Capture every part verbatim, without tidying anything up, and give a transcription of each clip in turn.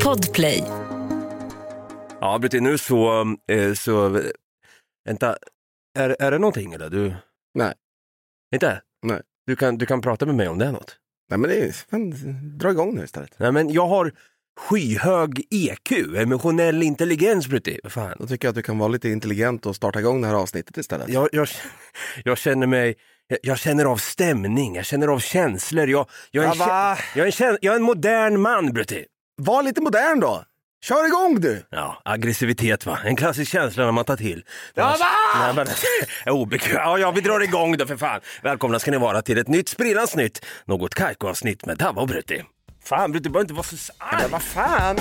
Podplay. Ja, Brutti, nu så, eh, så vänta, är, är det någonting eller du? Nej. Inte? Nej. Du kan, du kan prata med mig om det är något. Nej, men det är fan, dra igång nu istället. Nej, men jag har skyhög E Q, emotionell intelligens, Brutti. Vad fan? Då tycker jag att du kan vara lite intelligent och starta igång det här avsnittet istället. Jag, jag, jag känner mig, jag, jag känner av stämning, jag känner av känslor. Jag, jag, är, en, Ja, va? kä- jag, är, en, kä- jag är en modern man, Brutti. Var lite modern då. Kör igång du! Ja, aggressivitet va. En klassisk känsla när man tar till. Ja, va? Nej, men, är obekväm. Ja, ja, vi drar igång då för fan. Välkomna ska ni vara till ett nytt sprillans nytt. Något Kaiko-avsnitt med Davva och Brutti. Fan, Brutti, bara inte vara så arg. Men vad fan?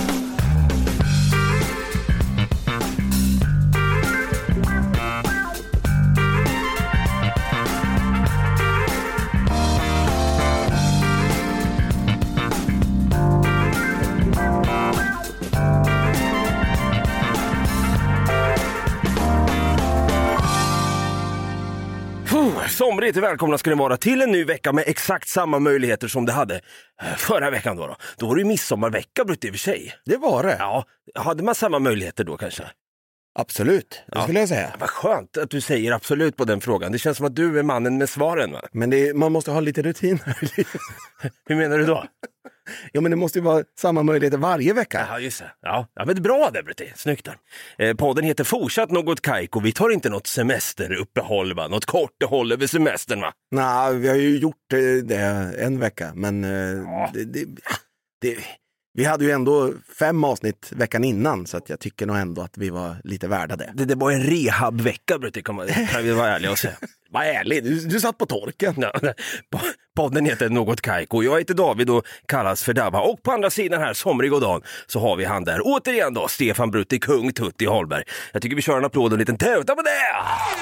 Somrigt välkomna ska ni vara till en ny vecka med exakt samma möjligheter som det hade förra veckan då. Då, då var det ju midsommarvecka, Brutti, i och för sig. Det var det. Ja, hade man samma möjligheter då kanske? Absolut, det Ja. skulle jag säga. Vad skönt att du säger absolut på den frågan. Det känns som att du är mannen med svaren, va? Men det är, man måste ha lite rutin här i livet. Hur menar du då? Ja, men det måste ju vara samma möjligheter varje vecka. Ja, just det. Ja, ja men det är bra det, Brutti. Snyggt där. Eh, podden heter Fortsatt något Kaiko. Vi tar inte något semesteruppehåll, va? Något kortehåll över semestern, va? Nej, vi har ju gjort eh, det en vecka, men eh, Ja. det, det, det, vi hade ju ändå fem avsnitt veckan innan, så att jag tycker nog ändå att vi var lite värda det. Det, det var en rehabvecka, Brutti, kan, man, kan vi vara ärliga och säga. Vad ärlig, du, du satt på torken. Ja, podden heter Något Kaiko. Jag heter David och kallas för Davva. Och på andra sidan här, somrig och dan, så har vi han där. Återigen då, Stefan Brutti, kung Tutti Holberg. Jag tycker vi kör en applåd och en liten tävta på det!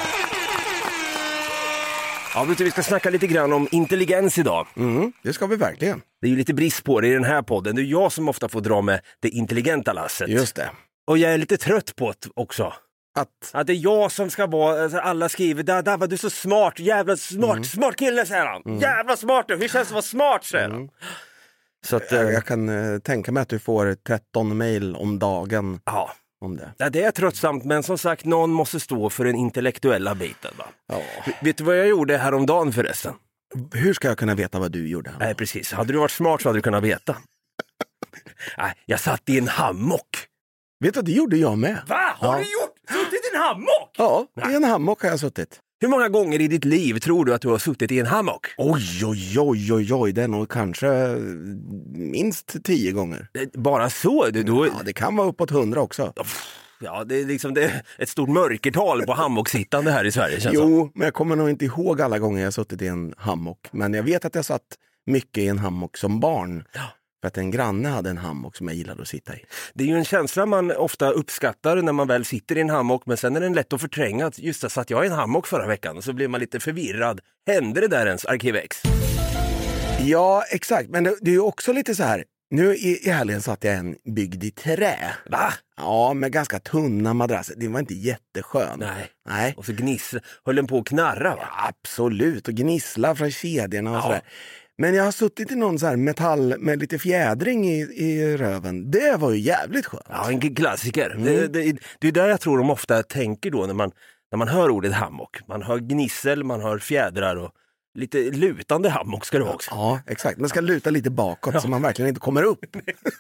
Ja, Brutti, vi ska snacka lite grann om intelligens idag. Mm, det ska vi verkligen. Det är ju lite brist på det i den här podden. Det är jag som ofta får dra med det intelligenta lasset. Just det. Och jag är lite trött på det också. Att, Att det är jag som ska vara, alltså alla skriver, Davva, du är så smart, jävla smart, mm. smart kille, säger han. Mm. Jävla smart, hur känns det att vara smart, säger han. Mm. Så att, jag, eh, jag kan uh, tänka mig att du får tretton mejl om dagen ja. om det. Ja, det är tröttsamt, men som sagt, någon måste stå för den intellektuella biten, va? Ja. Vet du vad jag gjorde häromdagen förresten? Hur ska jag kunna veta vad du gjorde? Nej, precis. Hade du varit smart så hade du kunnat veta. Nej, jag satt i en hammock. Vet du, det gjorde jag med. Va? Har Ja. du gjort? Suttit i en hammock? Ja, Nej. i en hammock har jag suttit. Hur många gånger i ditt liv tror du att du har suttit i en hammock? Oj, oj, oj, oj, oj. Det är nog kanske minst tio gånger. Bara så? Du, då... Ja, det kan vara uppåt hundra också. Ja, det är liksom det är ett stort mörkertal på hammocksittande här i Sverige, känns som. Jo, men jag kommer nog inte ihåg alla gånger jag suttit i en hammock. Men jag vet att jag satt mycket i en hammock som barn. Ja. För att en granne hade en hammock som jag gillade att sitta i. Det är ju en känsla man ofta uppskattar när man väl sitter i en hammock, men sen är den lätt att förtränga. Just det, satt jag i en hammock förra veckan och så blir man lite förvirrad. Hände det där ens, Arkivex? Ja, exakt. Men det, det är ju också lite så här. Nu i, i helgen satt jag en byggd i trä. Va? Ja, med ganska tunna madrasser. Det var inte jätteskön. Nej. Nej. Och så gnissla, höll den på att knarra, va? Absolut, och gnissla från kedjorna och Ja. sådär. Men jag har suttit i någon så här metall med lite fjädring i, i röven. Det var ju jävligt skönt. Ja, en klassiker. Mm. Det, det, det är där jag tror de ofta tänker då när man, när man hör ordet hammock. Man hör gnissel, man hör fjädrar och lite lutande hammock ska det vara också. Ja, exakt. Man ska luta lite bakåt ja. Så man verkligen inte kommer upp.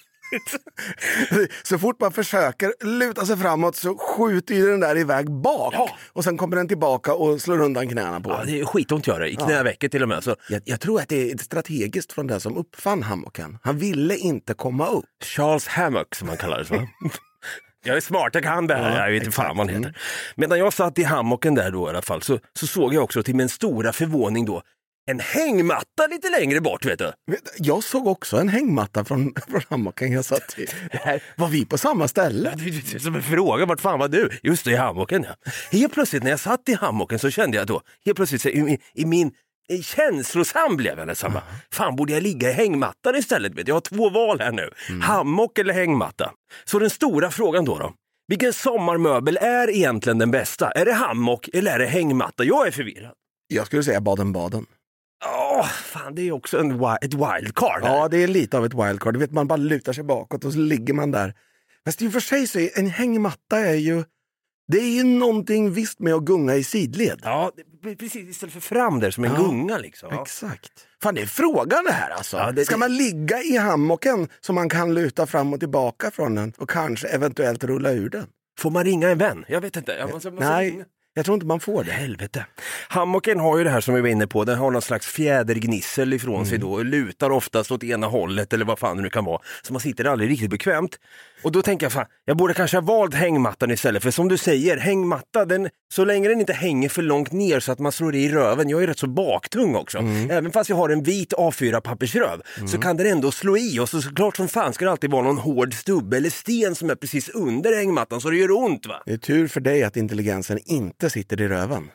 Så fort man försöker luta sig framåt så skjuter ju den där iväg bak. Ja. Och sen kommer den tillbaka och slår undan knäna på. Ja, det är skitont att göra i knävecket till och med. Så. Jag, jag tror att det är strategiskt från den som uppfann hammocken. Han ville inte komma upp. Charles Hammock som man kallar det så. Jag är smart, jag kan det här. Ja, jag vet inte exakt. fan vad han heter. Medan jag satt i hammocken där då i alla fall så, så såg jag också till min stora förvåning då en hängmatta lite längre bort, vet du. Jag såg också en hängmatta från, från hammocken jag satt i. Var vi på samma ställe? Som en fråga, vart fan var du? Just det, i hammocken, ja. Helt plötsligt när jag satt i hammocken så kände jag då, helt plötsligt så, i, i min i känslosam blev jag nästan. Mm. Fan, borde jag ligga i hängmattan istället? Vet? Jag har två val här nu. Mm. Hammock eller hängmatta. Så den stora frågan då då. Vilken sommarmöbel är egentligen den bästa? Är det hammock eller är det hängmatta? Jag är förvirrad. Jag skulle säga Baden-Baden. Åh, fan, det är också en, ett wildcard. Här. Ja, det är lite av ett wildcard. Du vet, man bara lutar sig bakåt och så ligger man där. Fast i och för sig så är en hängmatta är ju... Det är ju någonting visst med att gunga i sidled. Ja, precis. Istället för fram där som en ja, gunga liksom. Ja. Exakt. Fan, det är frågan det här alltså. Ja, det, Ska man ligga i hammocken så man kan luta fram och tillbaka från den och kanske eventuellt rulla ur den? Får man ringa en vän? Jag vet inte. Jag måste, måste Nej, ringa. jag tror inte man får det. Helvete. Hammocken har ju det här som vi var inne på. Den har någon slags fjädergnissel ifrån mm. sig då. Och lutar oftast åt ena hållet eller vad fan det nu kan vara. Så man sitter aldrig riktigt bekvämt. Och då tänker jag, fan, jag borde kanske ha valt hängmattan istället. För som du säger, hängmatta, den, så länge den inte hänger för långt ner så att man slår i röven. Jag är rätt så baktung också. Mm. Även fast jag har en vit A fyra pappersröv mm. så kan den ändå slå i. Och så såklart som fan ska det alltid vara någon hård stubbe eller sten som är precis under hängmattan så det gör ont, va? Det är tur för dig att intelligensen inte sitter i röven.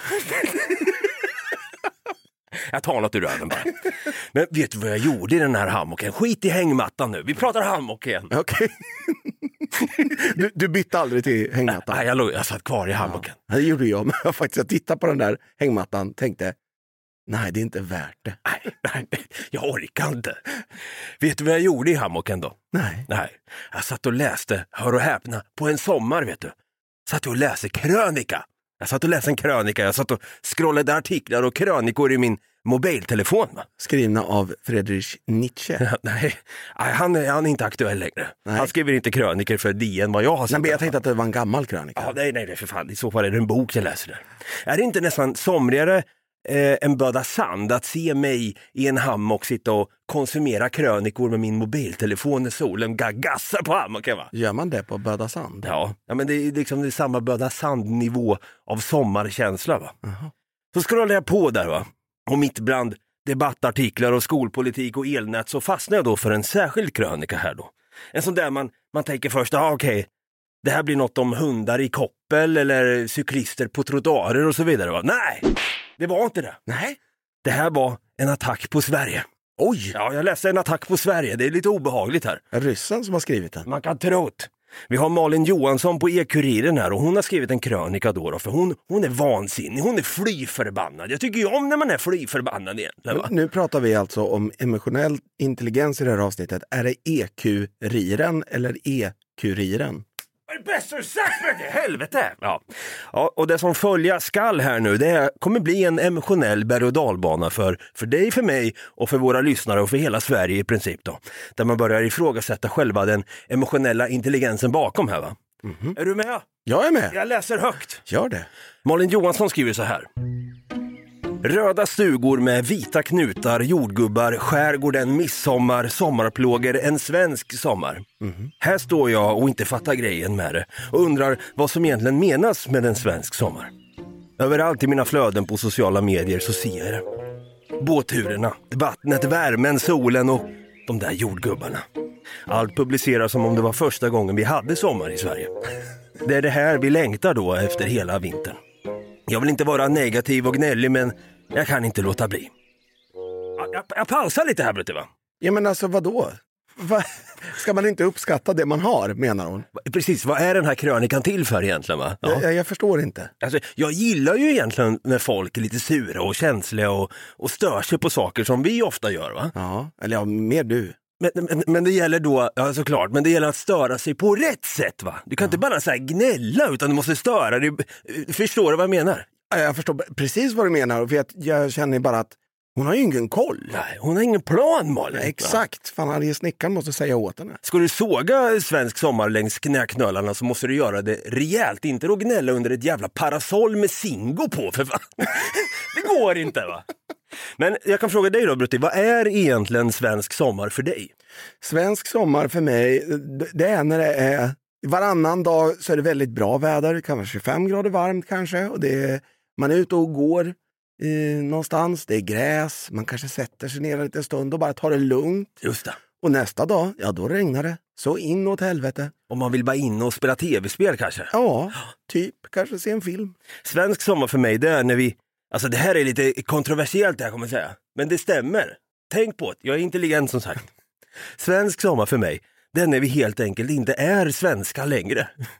Jag tar något ur röven bara. Men vet du vad jag gjorde i den här hammocken? Skit i hängmattan nu. Vi pratar hammock igen. Okej. Okay. du, du bytte aldrig till hängmattan? Nej, jag, låg, jag satt kvar i hammocken. Ja, det gjorde jag. Men jag faktiskt jag tittade på den där hängmattan tänkte, nej, det är inte värt det. Nej, nej, jag orkar inte. Vet du vad jag gjorde i hammocken då? Nej. Nej. Jag satt och läste, hör och häpna, på en sommar, vet du. Satt och läste krönika. Jag satt och läste en krönika. Jag satt och scrollade artiklar och krönikor i min mobiltelefon. Va? Skrivna av Friedrich Nietzsche. Ja, nej, han är, han är inte aktuell längre. Nej. Han skriver inte kröniker för D N vad jag har sett. Nej, men jag tänkte att det var en gammal krönika. Ja, nej, nej, för fan. I så fall är det en bok jag läser där. Är det inte nästan somrigare eh, än böda sand att se mig i en hammock sitta och konsumera krönikor med min mobiltelefon när solen gagassar på hammocken, va? Gör man det på böda sand? Ja, ja men det är liksom det är samma böda sandnivå av sommarkänsla, va? Uh-huh. Så scrollar jag på där, va? Och mitt bland debattartiklar och skolpolitik och elnät så fastnar jag då för en särskild krönika här då. En sån där man, man tänker först, ah, okej, okay, det här blir något om hundar i koppel eller cyklister på trottoarer och så vidare, va? Nej, det var inte det. Nej. Det här var en attack på Sverige. Oj! Ja, jag läste en attack på Sverige. Det är lite obehagligt här. Är ryssen som har skrivit den? Man kan tro det. Vi har Malin Johansson på E-Kuriren här och hon har skrivit en krönika då, då för hon, hon är vansinnig, hon är flyförbannad. Jag tycker ju om när man är flyförbannad egentligen, va? Nu pratar vi alltså om emotionell intelligens i det här avsnittet. Är det E-Kuriren eller E-Kuriren? Bäst sagt för det, helvete! Ja. Ja, och det som följer skall här nu, det kommer bli en emotionell berg- och dalbana för, för dig, för mig och för våra lyssnare och för hela Sverige i princip då. Där man börjar ifrågasätta själva den emotionella intelligensen bakom här, va? Mm-hmm. Är du med? Jag är med. Jag läser högt. Gör det. Malin Johansson skriver så här. Röda stugor med vita knutar, jordgubbar, skärgården, midsommar, sommarplågor, en svensk sommar. Mm-hmm. Här står jag och inte fattar grejen med det och undrar vad som egentligen menas med en svensk sommar. Överallt i mina flöden på sociala medier så ser jag det. Båtturerna, vattnet, värmen, solen och de där jordgubbarna. Allt publiceras som om det var första gången vi hade sommar i Sverige. Det är det här vi längtar då efter hela vintern. Jag vill inte vara negativ och gnällig, men jag kan inte låta bli. Jag, jag pausar lite här, Brutte, va? Ja, men alltså vadå? Va? Ska man inte uppskatta det man har, menar hon? Precis, vad är den här krönikan till för egentligen, va? Ja. Jag, jag förstår inte. Alltså, jag gillar ju egentligen när folk är lite sura och känsliga och, och stör sig på saker som vi ofta gör, va? Ja, eller ja, mer du. Men, men, men det gäller då, ja såklart, men det gäller att störa sig på rätt sätt, va? Du kan ja. inte bara så här gnälla, utan du måste störa dig. Förstår du vad jag menar? Ja, jag förstår precis vad du menar, för jag, jag känner bara att hon har ju ingen koll. Nej, hon har ingen plan, Malin. Ja, exakt, fan Arje Snickaren måste säga åt henne. Ska du såga svensk sommar längs knäknölarna så måste du göra det rejält, inte då gnälla under ett jävla parasoll med Singo på, för fan. Det går inte, va? Men jag kan fråga dig då, Brutti, vad är egentligen svensk sommar för dig? Svensk sommar för mig, det är när det är varannan dag så är det väldigt bra väder, det kan vara tjugofem grader varmt kanske, och det är, man är ute och går eh, någonstans, det är gräs, man kanske sätter sig ner en liten stund och bara tar det lugnt. Just det. Och nästa dag, ja då regnar det, så inåt helvete. Om man vill bara in och spela tv-spel kanske? Ja, typ, kanske se en film. Svensk sommar för mig, det är när vi, alltså det här är lite kontroversiellt det här kommer jag säga, men det stämmer. Tänk på det, jag är intelligent som sagt. Svensk sommar för mig, det är när vi helt enkelt inte är svenska längre.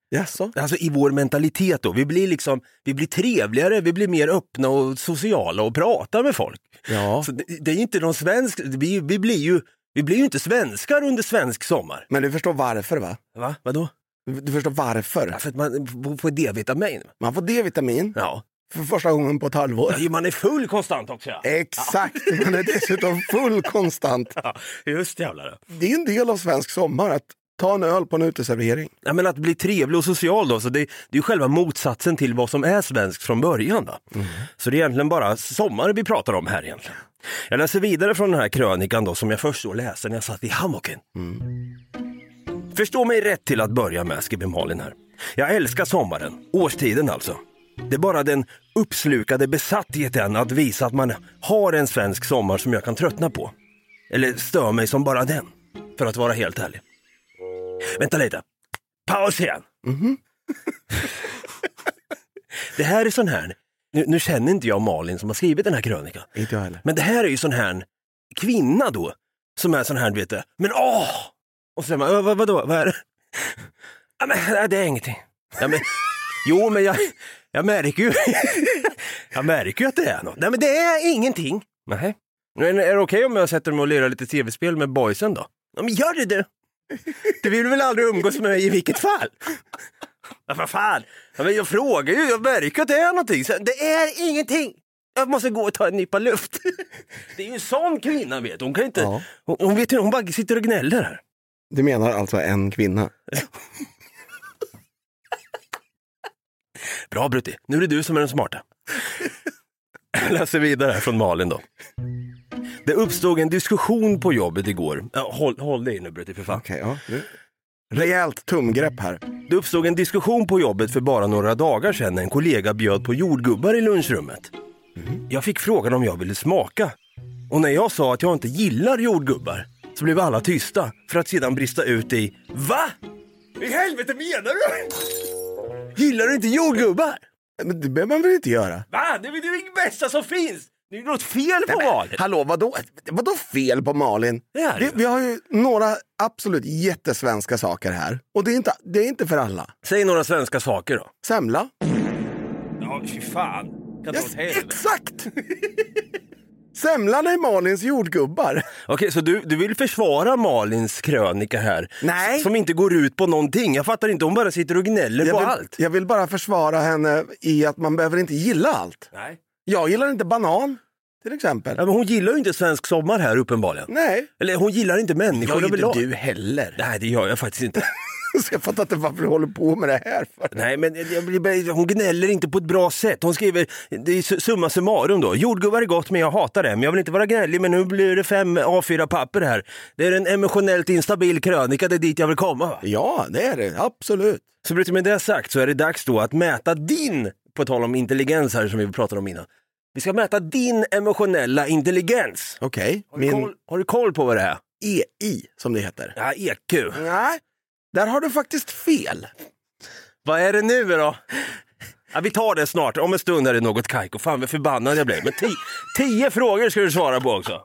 Jaså? Alltså i vår mentalitet då. Vi blir liksom, vi blir trevligare, vi blir mer öppna och sociala och pratar med folk. Ja. Så det, det är inte någon svensk, vi, vi blir ju vi blir ju inte svenskar under svensk sommar. Men du förstår varför, va? Va? Vadå? Du förstår varför? Ja, för att man får D-vitamin. Man får D-vitamin Ja. för första gången på ett halvår. Ja, man är full konstant också. Ja. Exakt, man är dessutom full konstant. Ja, just jävlar. Det är en del av svensk sommar att ta en öl på en uteservering. Ja, men att bli trevlig och social då, så det, det är ju själva motsatsen till vad som är svenskt från början då. Mm. Så det är egentligen bara sommar vi pratar om här egentligen. Jag läser vidare från den här krönikan då som jag först då läste när jag satt i hammocken. Mm. Förstå mig rätt till att börja med, skriver Malin här. Jag älskar sommaren, årstiden alltså. Det är bara den uppslukade besattheten att visa att man har en svensk sommar som jag kan tröttna på. Eller stör mig som bara den, för att vara helt ärlig. Vänta lite. Paus igen. Mm-hmm. Det här är sån här. Nu, nu känner inte jag Malin som har skrivit den här krönikan. Inte jag heller. Men det här är ju sån här kvinna då. Som är sån här, vet du. Men åh! Och så säger man, vad, vadå? Vad är det? Ja, men det är ingenting. Ja, men, jo, men jag, jag märker ju. jag märker ju att det är något. Nej, men det är ingenting. Nej. Men är det okej om jag sätter mig och lirar lite tv-spel med boysen då? Ja, men gör det du. Du vill väl aldrig umgås med mig i vilket fall? Ja, vad fan? Ja, men jag frågar ju, jag märker att det är någonting. Så det är ingenting. Jag måste gå och ta en nypa luft. Det är ju en sån kvinna, vet hon kan inte. Ja. Hon, hon vet hur hon bara sitter och gnäller här. Du menar alltså en kvinna? Bra Brutti, nu är det du som är den smarta. Jag läser vidare här från Malin då. Det uppstod en diskussion på jobbet igår. Ja, håll, håll dig nu Brutti för fan. Okej, ja. Rejält tumgrepp här. Det uppstod en diskussion på jobbet för bara några dagar sedan. En kollega bjöd på jordgubbar i lunchrummet. Mm. Jag fick frågan om jag ville smaka. Och när jag sa att jag inte gillar jordgubbar så blev alla tysta för att sedan brista ut i va? I helvete menar du? Gillar du inte jordgubbar? Men det behöver man väl inte göra? Va? Det är det bästa som finns. Det är något fel på Nej, Malin. Hallå, vadå, vadå fel på Malin? Vi, vi har ju några absolut jättesvenska saker här. Och det är inte, det är inte för alla. Säg några svenska saker då. Semla. Ja, fy fan. Kan yes, exakt! Semlan är Malins jordgubbar. Okej, så du, du vill försvara Malins krönika här? Nej. Som inte går ut på någonting. Jag fattar inte, hon bara sitter och gnäller jag på vill, allt. Jag vill bara försvara henne i att man behöver inte gilla allt. Nej. Jag gillar inte banan, till exempel. Ja, men hon gillar ju inte svensk sommar här uppenbarligen. Nej. Eller hon gillar inte människor. Jag gillar inte du heller. Nej, det gör jag faktiskt inte. Så jag fattar inte varför du håller på med det här för. Nej, men jag blir, hon gnäller inte på ett bra sätt. Hon skriver, det är summa summarum då. Jordgubbar är gott men jag hatar det. Men jag vill inte vara gnällig, men nu blir det fem A fyra papper här. Det är en emotionellt instabil krönika, det är dit jag vill komma. Va? Ja, det är det. Absolut. Så brutit med det sagt så är det dags då att mäta din, på tal om intelligens här som vi pratade om innan. Vi ska mäta din emotionella intelligens. Okej. Okay. Har, Min... har du koll på vad det är? E I, som det heter. Ja, E Q. Nej, där har du faktiskt fel. Vad är det nu då? Ja, vi tar det snart. Om en stund är det något kajko. Fan vad förbannad jag blev. Men tio, tio frågor ska du svara på också.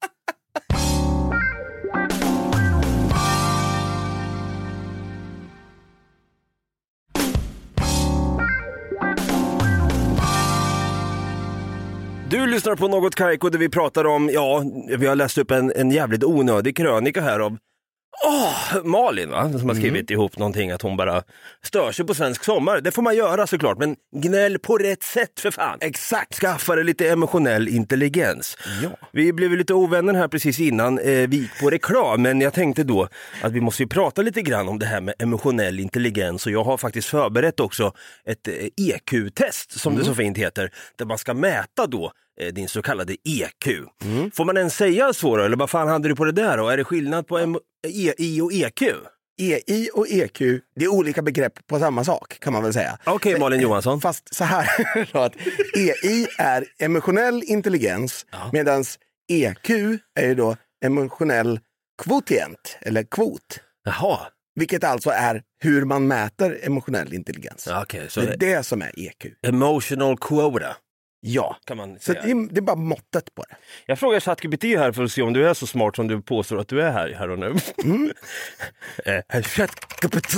Du lyssnar på Något Kajko där vi pratar om, ja, vi har läst upp en, en jävligt onödig krönika här av oh, Malin, va? Som har skrivit mm. ihop någonting att hon bara stör sig på svensk sommar. Det får man göra såklart, men gnäll på rätt sätt för fan. Exakt. Skaffa dig lite emotionell intelligens. Ja. Vi blev lite ovänner här precis innan eh, vi gick på reklam, men jag tänkte då att vi måste ju prata lite grann om det här med emotionell intelligens, och jag har faktiskt förberett också ett eh, E Q-test som mm. det så fint heter, där man ska mäta då eh, din så kallade E Q. Mm. Får man ens säga så då, eller vad fan hade du på det där då? Är det skillnad på em- E I och E Q? E I och E Q, det är olika begrepp på samma sak kan man väl säga. Okej, okay, Malin Johansson. Fast så här då, att E I är emotionell intelligens, ja. Medan E Q är ju då emotionell kvotient eller kvot. Jaha. Vilket alltså är hur man mäter emotionell intelligens. Ja, okay, så det är det som är E Q. Emotional quota. Ja, kan man så säga. det är, det är bara måttet på det. Jag frågar ChatGPT här för att se om du är så smart som du påstår att du är här, här och nu. Mm. eh, ChatGPT.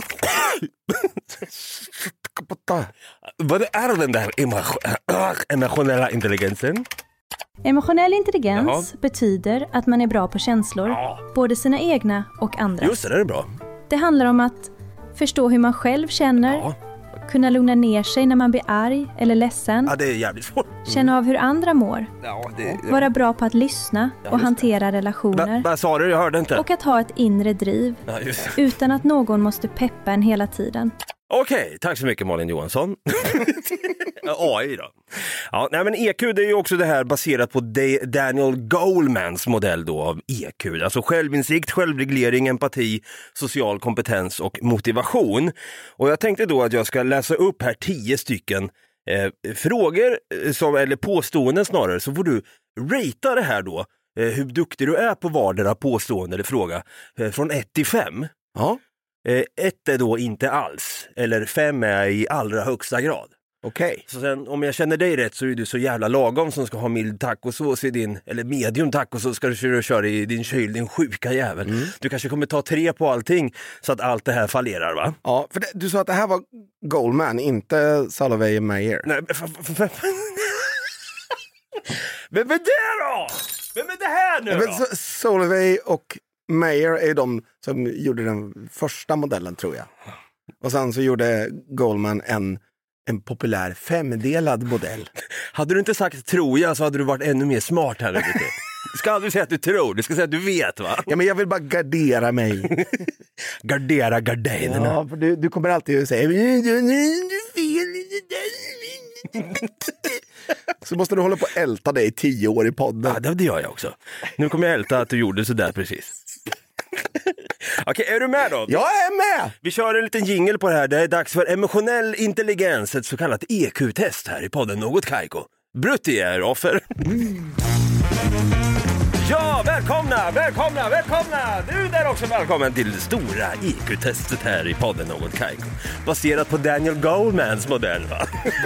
Vad är den där emotionella intelligensen? Emotionell intelligens Jaha. betyder att man är bra på känslor, Ja. både sina egna och andra. Just det, det är bra. Det handlar om att förstå hur man själv känner, Ja. kunna lugna ner sig när man blir arg eller ledsen, Ja, det är jävligt svårt. känna av hur andra mår, Ja, det, det. vara bra på att lyssna Ja, och just det. hantera relationer Vad sa du? Jag hörde inte. och att ha ett inre driv Ja, just det. utan att någon måste peppa en hela tiden. Okej, tack så mycket Malin Johansson. A I då. Ja, nej, men E Q, det är ju också det här baserat på Da- Daniel Golemans modell då av E Q. Alltså självinsikt, självreglering, empati, social kompetens och motivation. Och jag tänkte då att jag ska läsa upp här tio stycken eh, frågor, eh, som, eller påståenden snarare, så får du ratea det här då. Eh, hur duktig du är på vardera påstående eller fråga. Eh, från ett till fem. Ja, Eh, ett är då inte alls, eller fem är i allra högsta grad. okej. Så sen, om jag känner dig rätt så är du så jävla lagom som ska ha mild tacosås i din, eller medium tacosås ska du köra, köra i din kyl, din sjuka jävel. Mm. Du kanske kommer ta tre på allting så att allt det här fallerar, va? Ja, för det, du sa att det här var Goldman, inte Salovey Meyer. Nej, men f- f- f- Vem är det då? Vem är det här nu Ja, då? men Så- Salovey och Meyer är de som gjorde den första modellen, tror jag. Och sen så gjorde Goldman en, en populär femdelad modell. Hade du inte sagt tror jag så hade du varit ännu mer smart här. Du ska aldrig säga att du tror, du ska säga att du vet, va? Ja, men jag vill bara gardera mig. Gardera gardinerna. Ja, för du, du kommer alltid att säga "Du- du- du- du fel i det där." Så måste du hålla på att älta dig i tio år i podden. Ja, det gör jag också. Nu kommer jag älta att du gjorde så där precis. Okej, är du med då? Jag är med! Vi kör en liten jingle på det här. Det är dags för emotionell intelligens, ett så kallat E Q-test här i podden Något Kaiko. Brutti är offer. Ja, välkomna, välkomna, välkomna! Du där också, välkommen till det stora E Q-testet här i podden Något Kaiko. Baserat på Daniel Golemans modell, va?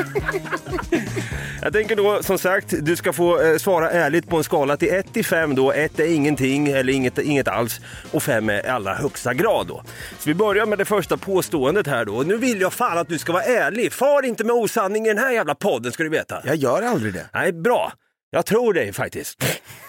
Jag tänker då, som sagt, du ska få eh, svara ärligt på en skala till ett till fem då. ett är ingenting eller inget, inget alls och fem är allra högsta grad då. Så vi börjar med det första påståendet här då. Nu vill jag fan att du ska vara ärlig. Far inte med osanning i den här jävla podden, ska du veta. Jag gör aldrig det. Nej, bra. Jag tror dig faktiskt.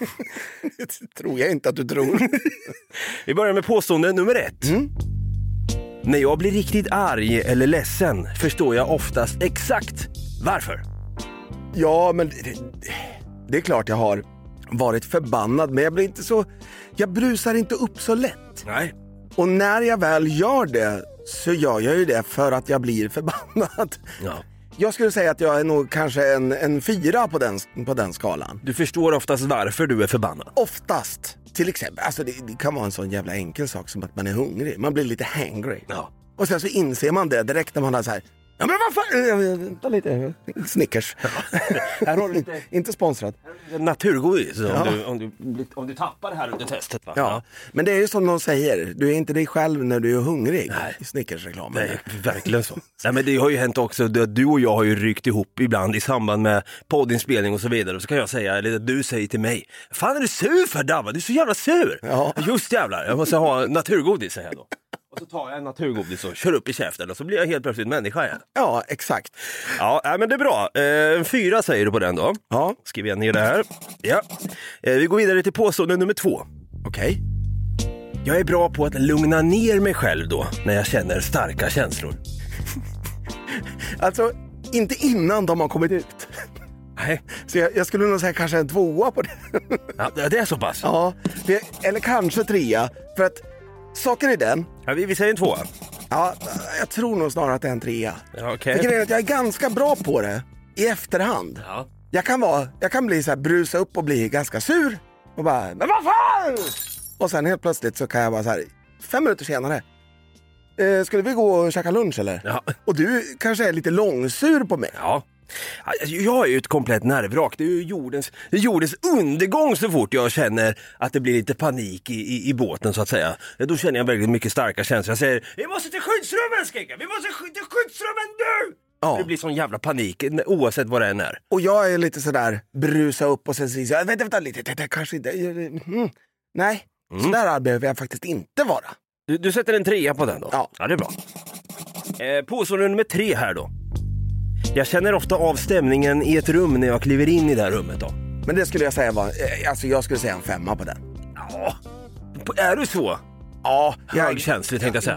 Tror jag inte att du tror. Vi börjar med påstående nummer ett. Mm. När jag blir riktigt arg eller ledsen förstår jag oftast exakt varför. Ja, men det, det är klart jag har varit förbannad, men jag blir inte så... Jag brusar inte upp så lätt. Nej. Och när jag väl gör det så gör jag ju det för att jag blir förbannad. Ja. Jag skulle säga att jag är nog kanske en, en fyra på den, på den skalan. Du förstår oftast varför du är förbannad. Oftast, till exempel, alltså det, det kan vara en sån jävla enkel sak som att man är hungrig. Man blir lite hangry. Ja. Och sen så inser man det direkt när man har så här. Ja, men vad fan, ta lite Snickers. Här har du lite Inte sponsrat. naturgodis om, Ja. du, om, du, om du tappar det här under testet, va? Ja, men det är ju som de säger, du är inte dig själv när du är hungrig. Nej. I Snickers-reklamen. Det är verkligen så. Nej, men det har ju hänt också, du och jag har ju ryckt ihop ibland i samband med poddinspelning och så vidare. Och så kan jag säga, eller du säger till mig, fan är du sur för Davva? Du är så jävla sur. Ja. Just jävlar, jag måste ha naturgodis, säger jag då. Och så tar jag en naturgodis och kör upp i käften och så blir jag helt plötsligt människa igen. Ja, exakt. Ja, nej, men det är bra. Eh, en fyra säger du på den då. Ja, Skriver jag ner det här. Ja. Eh, vi går vidare till påstående nummer två. okej. Jag är bra på att lugna ner mig själv då när jag känner starka känslor. Alltså, inte innan de har kommit ut. Nej, Så jag, jag skulle nog säga kanske en tvåa på det. ja, det är så pass. Ja, för, eller kanske trea. För att saken är den, Ja, vi, vi säger en tvåa. ja, jag tror nog snarare att det är en trea. Ja, okej. För grejen är att jag är ganska bra på det i efterhand. Ja. Jag kan, vara, jag kan bli så här, brusa upp och bli ganska sur. Och bara, men vad fan! Och sen helt plötsligt så kan jag bara så här, fem minuter senare. Eh, skulle vi gå och käka lunch eller? Ja. Och du kanske är lite långsur på mig. Ja. Jag är ju ett komplett nervvrak. Det är ju jordens, det är jordens undergång så fort jag känner att det blir lite panik i, i, i båten så att säga. Då känner jag väldigt mycket starka känslor. Jag säger, vi måste till skyddsrummen, skriker. Vi måste till skyddsrummen nu! Ja. Det blir sån jävla panik oavsett vad det än är. Och jag är lite sådär, brusa upp och sen säger jag, vänta, vänta lite, det, det, kanske inte, mm, nej, mm. sådär behöver jag faktiskt inte vara. Du, du sätter en trea på den då? Ja. Ja, det är bra. Eh, påstående nummer tre här då. Jag känner ofta av stämningen i ett rum när jag kliver in i det här rummet då. Men det skulle jag säga var, alltså jag skulle säga en femma på den. Ja, är du så? Ja. Högkänslig tänkte jag säga.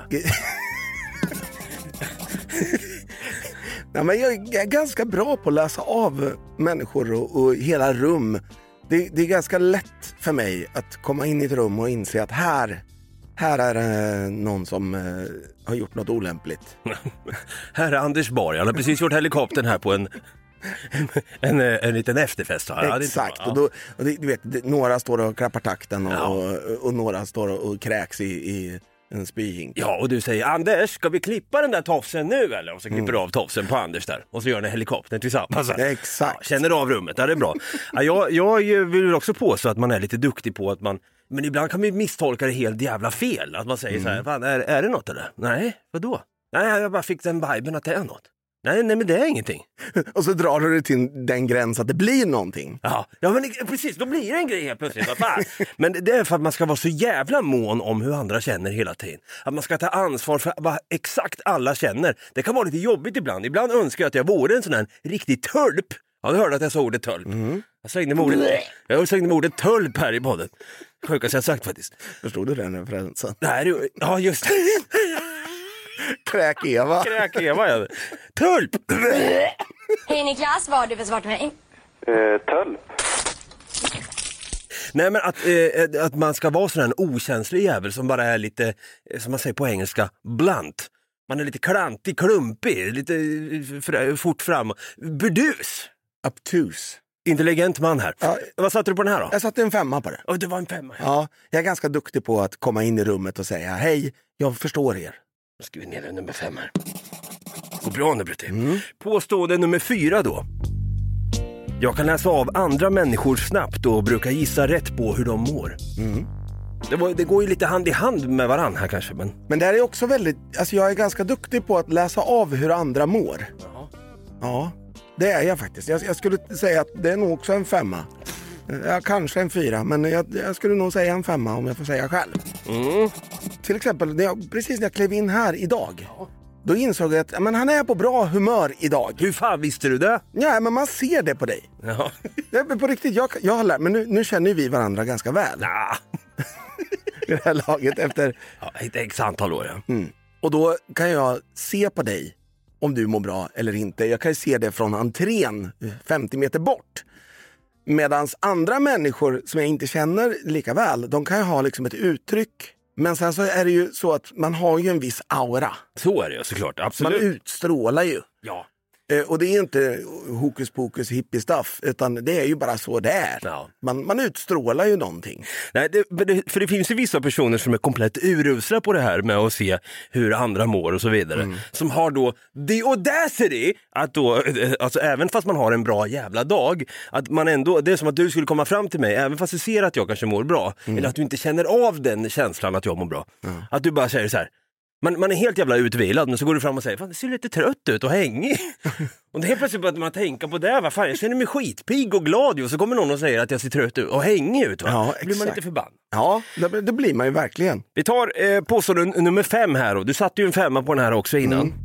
Nej, men jag är ganska bra på att läsa av människor och, och hela rum. Det, det är ganska lätt för mig att komma in i ett rum och inse att här, här är det någon som eh, har gjort något olämpligt. Här är Anders Borg, han har precis gjort helikoptern här på en, en, en, en liten efterfest. Ja, exakt, ja. och, då, och det, du vet, det, några står och klappar takten och, Ja. och, och några står och, och kräks i, i en spyhink. Ja, och du säger, Anders, ska vi klippa den där tofsen nu eller? Och så klipper du av tofsen på Anders där. Och så gör ni helikoptern tillsammans. Ja, exakt. Ja, känner av rummet, ja, det är bra. Ja, jag, jag vill också påstå att man är lite duktig på att man... Men ibland kan man misstolka det helt jävla fel. Att man säger mm. så här, fan, är, är det något eller? Nej, vadå? Nej, jag bara fick den viben att det är något. Nej, nej, men det är ingenting. Och så drar du det till den gräns att det blir någonting. Ja, ja men precis, då blir det en grej helt plötsligt. Vad fan? Men det är för att man ska vara så jävla mån om hur andra känner hela tiden. Att man ska ta ansvar för vad exakt alla känner. Det kan vara lite jobbigt ibland. Ibland önskar jag att jag vore en sån här riktig törp. Ja, du hörde att jag sa ordet törp. Mm. Jag slängde med ordet, jag slängde med ordet törp här i podden. Sjukast jag sagt faktiskt. Förstod du den referensen? Nej, du, ja just det. Kräk-Eva. Kräk-Eva, ja. Tulp! Hej Niklas, vad har du för svar till mig? Uh, tulp. Nej, men att, eh, att man ska vara sån här en okänslig jävel som bara är lite, som man säger på engelska, blunt. Man är lite klantig, klumpig, lite fr- fort fram. Burdus. Obtus. Intelligent man här. Ja. Vad satte du på den här då? Jag satte en femma på det. Oh, det var en femma. Ja, jag är ganska duktig på att komma in i rummet och säga hej, jag förstår er. Jag skriver ner nummer fem här. Går bra nu, Brutti. Mm. Påstående nummer fyra då. Jag kan läsa av andra människor snabbt och brukar gissa rätt på hur de mår. Mm. Det, var, det går ju lite hand i hand med varann här kanske. Men, men det är också väldigt, alltså jag är ganska duktig på att läsa av hur andra mår. Jaha. Ja, det är jag faktiskt. Jag, jag skulle säga att det är nog också en femma. Ja, kanske en fyra, men jag, jag skulle nog säga en femma om jag får säga själv. Mm. Till exempel, när jag, precis när jag klev in här idag, ja. Då insåg jag att men han är på bra humör idag. Hur fan visste du det? Ja, men man ser det på dig. Ja. Jag, på riktigt, jag, jag har lärt, men nu, nu känner vi varandra ganska väl. Nah. I det här laget efter... Ja, ett x antal år, ja. Mm. Och då kan jag se på dig om du mår bra eller inte. Jag kan se det från entrén femtio meter bort. Medan andra människor som jag inte känner lika väl, de kan ju ha liksom ett uttryck. Men sen så är det ju så att man har ju en viss aura. Så är det ju såklart, absolut. Man utstrålar ju. Ja. Eh, och det är inte hokus pokus hippie stuff, utan det är ju bara så det är. Ja. Man, man utstrålar ju någonting. Nej, det, det, för det finns ju vissa personer som är komplett urusla på det här med att se hur andra mår och så vidare. Mm. Som har då the audacity att då, alltså även fast man har en bra jävla dag, att man ändå, det är som att du skulle komma fram till mig, även fast du ser att jag kanske mår bra, mm. eller att du inte känner av den känslan att jag mår bra. Mm. Att du bara säger så här. Man, man är helt jävla utvilad, men så går du fram och säger fan, det ser lite trött ut och hängig. Och det är plötsligt att man tänker på det, vad fan, jag känner mig skitpig och glad och så kommer någon och säger att jag ser trött ut och hängig ut, va? Ja, Då blir man lite förbannad. Ja, det, det blir man ju verkligen. Vi tar eh, påstående nummer fem här, och du satte ju en femma på den här också innan. Mm.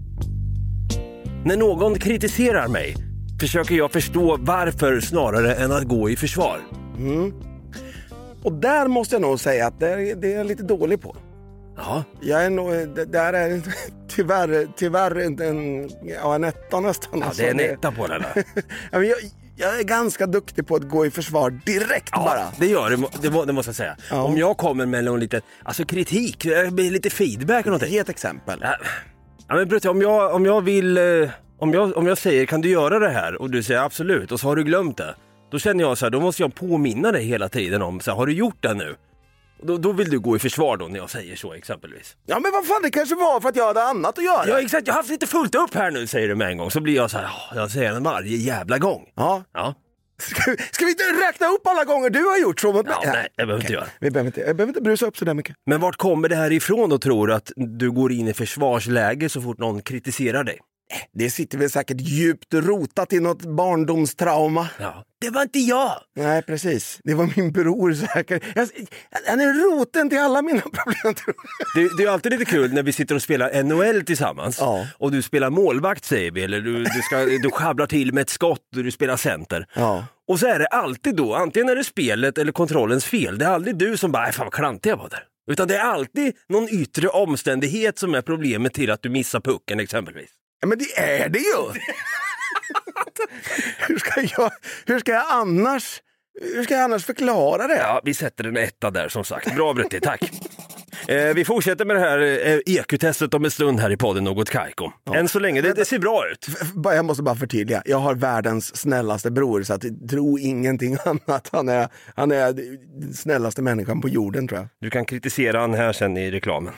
När någon kritiserar mig försöker jag förstå varför snarare än att gå i försvar. Mm. Och där måste jag nog säga att det är, det är jag lite dålig på. Ja. Jag är nog, det där är tyvärr, tyvärr en, ja, en etta nästan. Ja, det är en etta på den där. jag, jag är ganska duktig på att gå i försvar direkt, ja, bara. Det gör det, det, det måste jag säga. Ja. Om jag kommer med någon lite, alltså kritik, lite feedback eller någonting. Ge ett exempel. Ja, ja men Brutti, om jag, om jag vill, om jag, om jag säger kan du göra det här och du säger absolut och så har du glömt det. Då känner jag så här, då måste jag påminna dig hela tiden om så här, har du gjort det nu? Då, då vill du gå i försvar då när jag säger så exempelvis. Ja men vad fan, det kanske var för att jag hade annat att göra. Ja exakt, jag har haft lite fullt upp här nu, säger du med en gång. Så blir jag så här, oh, jag säger den varje jävla gång. Ja. Ja. Ska, ska vi inte räkna upp alla gånger du har gjort så mot mig? Ja, nej, det behöver okay. inte göra. Vi behöver inte, jag behöver inte brusa upp så där mycket. Men vart kommer det här ifrån då, tror du, att du går in i försvarsläge så fort någon kritiserar dig? Det sitter väl säkert djupt rotat i något barndomstrauma. Ja, det var inte jag. Nej, precis. Det var min bror säkert. Jag, han är roten till alla mina problem. Det, det är alltid lite kul när vi sitter och spelar N H L tillsammans. Ja. Och du spelar målvakt, säger vi. Eller du, du, ska, du schabblar till med ett skott och du spelar center. Ja. Och så är det alltid då, antingen är det spelet eller kontrollens fel. Det är aldrig du som bara, fan vad klantig jag var där. Utan det är alltid någon yttre omständighet som är problemet till att du missar pucken exempelvis. Ja, men det är det ju. hur, ska jag, hur ska jag annars hur ska jag annars förklara det? Ja, vi sätter en etta där som sagt. Bra Brutti, tack. Eh, vi fortsätter med det här eh, E Q-testet om en stund här i podden Något Kaiko. Ja. Än så länge, det, det ser bra ut. Jag måste bara förtydliga, jag har världens snällaste bror så att tro ingenting annat. Han är, han är den snällaste människan på jorden, tror jag. Du kan kritisera han här sen i reklamen.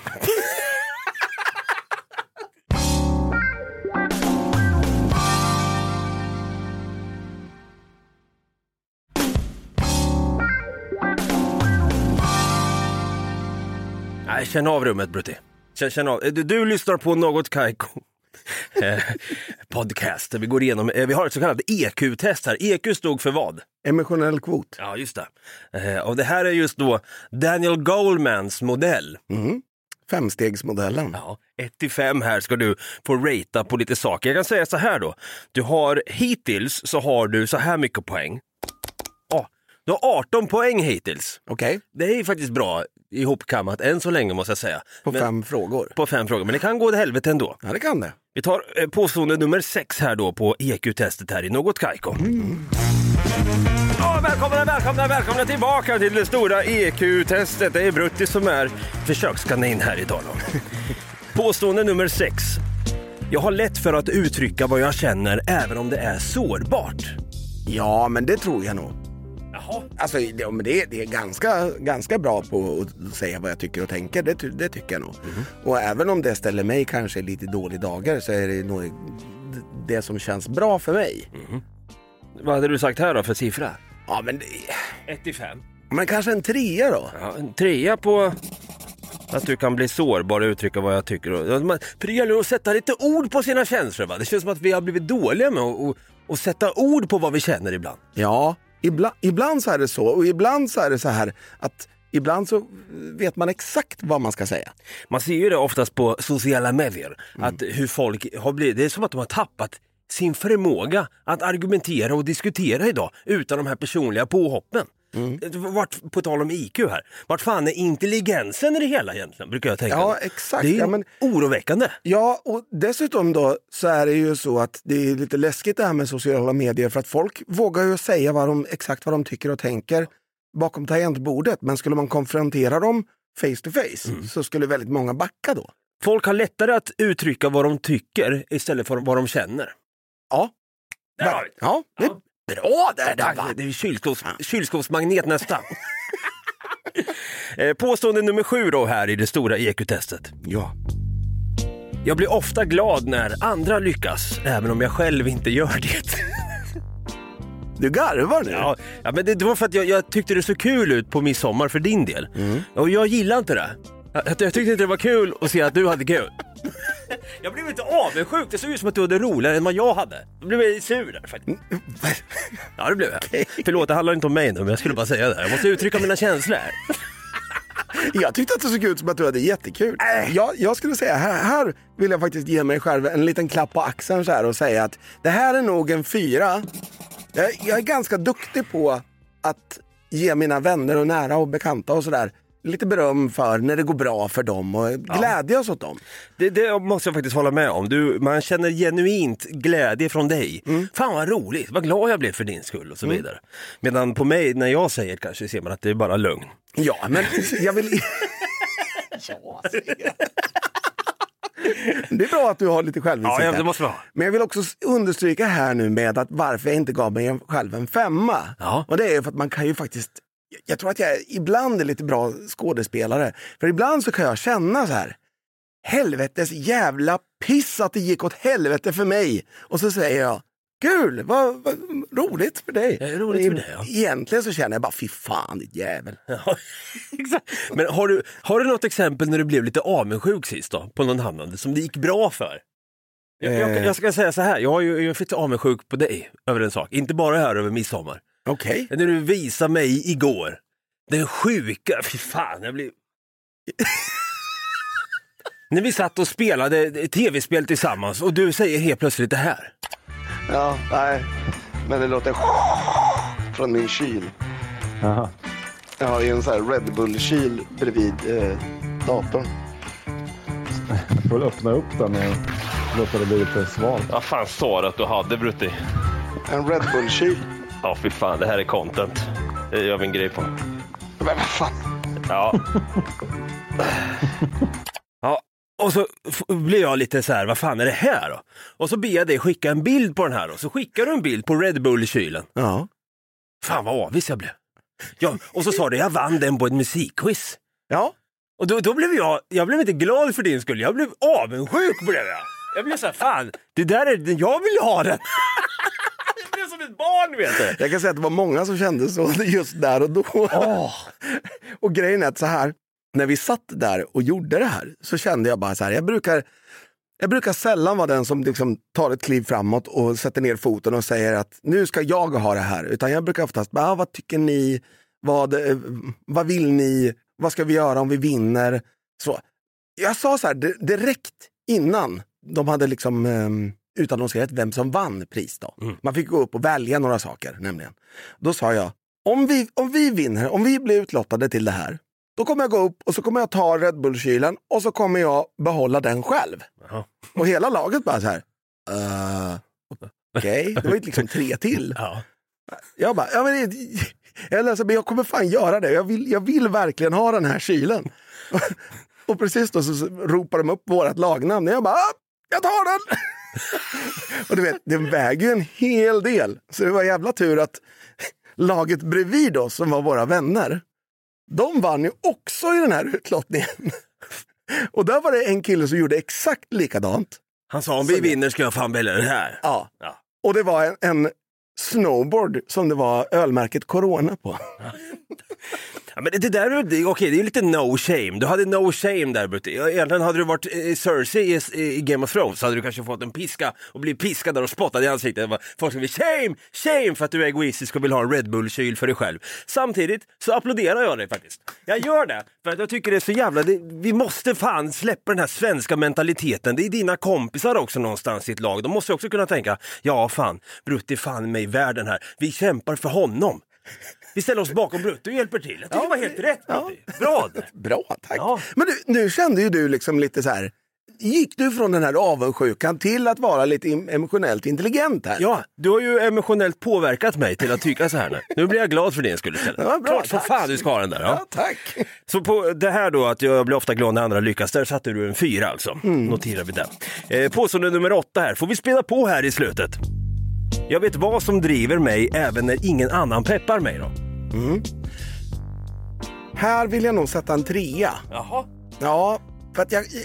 Nej, känn av rummet, Brutti. Känn, känn av. Du, du lyssnar på Något Kaiko podcast där vi går igenom, vi har ett så kallat E Q-test här. E Q stod för vad? Emotionell kvot. Ja, just det. Och det här är just då Daniel Golemans modell. Mm. Femstegsmodellen. Ja, ett till fem här ska du få ratea på lite saker. Jag kan säga så här då. Du har hittills så har du så här mycket poäng. Ja, du har arton poäng hittills. Okej. Okay. Det är faktiskt bra ihopkammat än så länge, måste jag säga. På men, fem frågor. På fem frågor, men det kan gå till helvete ändå. Ja, det kan det. Vi tar eh, påstående nummer sex här då på E Q-testet här i Något Kaiko. Mm. Ja, välkomna, välkomna, välkomna tillbaka till det stora E Q-testet. Det är Brutti som är försökskanin här idag då. Påstående nummer sex. Jag har lätt för att uttrycka vad jag känner även om det är sårbart. Ja, men det tror jag nog. Jaha. Alltså, det, men det, det är ganska, ganska bra på att säga vad jag tycker och tänker. Det, det tycker jag nog. Mm. Och även om det ställer mig kanske lite dåliga dagar så är det nog det som känns bra för mig. Mm. Vad hade du sagt här då för siffra? Ja, men det... ett till fem. Men kanske en trea då? Ja, en trea på att du kan bli sårbar och uttrycka vad jag tycker. För det gäller att sätta lite ord på sina känslor, va? Det känns som att vi har blivit dåliga med att, att, att sätta ord på vad vi känner ibland. Ja, ibland, ibland så är det så. Och ibland så är det så här att ibland så vet man exakt vad man ska säga. Man ser ju det oftast på sociala medier. Mm. Att hur folk har blivit, det är som att de har tappat sin förmåga att argumentera och diskutera idag utan de här personliga påhoppen. Mm. Vart, på tal om I Q här, vart fan är intelligensen i det hela egentligen, brukar jag tänka. Ja, exakt. Det är ja, men, oroväckande. Ja, och dessutom då så är det ju så att det är lite läskigt det här med sociala medier, för att folk vågar ju säga vad de, exakt vad de tycker och tänker bakom tangentbordet, men skulle man konfrontera dem face to face mm. så skulle väldigt många backa då. Folk har lättare att uttrycka vad de tycker istället för vad de känner. Ja. Där. Ja, det är ja. Bra där, där va? Det är kylskåps, kylskåpsmagnet nästan. Påstående nummer sju då här i det stora E Q-testet. Ja. Jag blir ofta glad när andra lyckas, även om jag själv inte gör det. Du garvar nu? Ja, ja men det, det var för att jag, jag tyckte det så kul ut på midsommar för din del. Mm. Och jag gillar inte det. Jag, jag tyckte inte det var kul att se att du hade kul. Jag blev inte avundsjuk. Det såg ut som att du hade roligare än vad jag hade. Då blev jag sur där faktiskt. Ja, det blev jag. Okay. Förlåt, det handlar inte om mig nu, men jag skulle bara säga det. Jag måste uttrycka mina känslor. Jag tyckte att det såg ut som att du hade jättekul. Äh. Jag, jag skulle säga, här, här vill jag faktiskt ge mig själv en liten klapp på axeln så här och säga att det här är nog en fyra. Jag, jag är ganska duktig på att ge mina vänner och nära och bekanta och sådär lite beröm för när det går bra för dem och glädjas åt dem. Det, det måste jag faktiskt hålla med om. Du, man känner genuint glädje från dig. Mm. Fan vad roligt, vad glad jag blev för din skull och så mm. vidare. Medan på mig, när jag säger kanske ser man att det är bara lögn. Ja, men jag vill... ja, det är bra att du har lite självinsikt. Ja, det måste vara. Men jag vill också understryka här nu med att varför jag inte gav mig själv en femma. Ja. Och det är för att man kan ju faktiskt... Jag tror att jag ibland är lite bra skådespelare. För ibland så kan jag känna så här: helvetes jävla piss att det gick åt helvete för mig. Och så säger jag, kul, vad, vad roligt för dig. Ja, roligt för dig, ja. Egentligen så känner jag bara, fy fan ditt jävel. Ja, exakt. Men har du, har du något exempel när du blev lite avundsjuk sist då? På någon annan som det gick bra för? Jag, jag, jag ska säga så här, jag har ju jag fick avundsjuk på dig över en sak. Inte bara här över midsommar. Okej. Okay. När du visade mig igår, den sjuka, fy fan, jag blir... När vi satt och spelade tv-spel tillsammans och du säger helt plötsligt det här. Ja, nej. Men det låter från min kyl. Aha. Jag har ju en sån här Red Bull-kyl bredvid eh, datorn. Jag får öppna upp den och låta det bli lite svalt. Vad fan sa du att du hade, Brutti? En Red Bull-kyl. Ja, fy fan, det här är content. Det gör vi en grej på. Men vad fan? Ja. Ja, och så f- blir jag lite så här, vad fan är det här då? Och så ber jag dig skicka en bild på den här då. Så skickar du en bild på Red Bull-kylen. Ja. Fan vad avis jag blev. Ja, och så sa du, jag vann den på ett musikquiz. Ja. Och då, då blev jag, jag blev inte glad för din skull. Jag blev avundsjuk på det där. Jag blev så här, fan, det där är, jag vill ha den. Jag blev som ett barn, vet du. Jag kan säga att det var många som kände så just där och då. Oh. Och grejen är att så här, när vi satt där och gjorde det här så kände jag bara så här, jag brukar, jag brukar sällan vara den som liksom tar ett kliv framåt och sätter ner foten och säger att nu ska jag ha det här. Utan jag brukar oftast bara, ah, vad tycker ni? Vad, vad vill ni? Vad ska vi göra om vi vinner? Så. Jag sa så här direkt innan de hade liksom um, utannonserat vem som vann pris då. Mm. Man fick gå upp och välja några saker nämligen. Då sa jag, om vi, om vi vinner, om vi blir utlottade till det här, då kommer jag gå upp och så kommer jag ta Red Bull-kylen och så kommer jag behålla den själv. Aha. Och hela laget bara så här, uh, okej, okay. Det var ju liksom tre till. Ja. Jag bara, ja men det, jag, läser, men jag kommer fan göra det. Jag vill, jag vill verkligen ha den här kylen. Och precis då så ropar de upp vårat lagnamn. Och jag bara, ah, jag tar den! Och du vet, den väger ju en hel del. Så det var jävla tur att laget bredvid oss som var våra vänner, de vann ju också i den här utlottningen. Och där var det en kille som gjorde exakt likadant. Han sa, om vi vinner ska jag fan välja det här. Ja. Ja. Och det var en, en snowboard som det var ölmärket Corona på. Ja, men det där, okej, okay, det är lite no shame. Du hade no shame där, Brutti. Egentligen hade du varit eh, Cersei i, i Game of Thrones så hade du kanske fått en piska och blivit piskad där och spottad i ansiktet. Folk skulle shame, shame för att du är egoistisk och vill ha en Red Bull-kyl för dig själv. Samtidigt så applåderar jag dig faktiskt. Jag gör det för att jag tycker det är så jävla... Det, vi måste fan släppa den här svenska mentaliteten. Det är dina kompisar också någonstans i ett lag. De måste också kunna tänka, ja fan, Brutti fan mig i världen här. Vi kämpar för honom. Vi ställer oss bakom Brutti och hjälper till. Jag tycker ja, det var helt rätt. Ja. Bra. Bra, tack. Ja. Men du, nu kände ju du liksom lite så här, gick du från den här avundsjukan till att vara lite emotionellt intelligent här? Ja, du har ju emotionellt påverkat mig till att tycka så här nu. Nu blir jag glad för din skull istället. Ja, bra, klart så fan du ska ha den där. Ja. Ja, tack. Så på det här då, att jag blir ofta glad när andra lyckas, där satte du en fyra alltså. Mm. Noterar vi den. Eh, påstående nummer åtta här. Får vi spela på här i slutet? Jag vet vad som driver mig även när ingen annan peppar mig då. Mm. Här vill jag nog sätta en trea. Jaha. Ja, för att jag...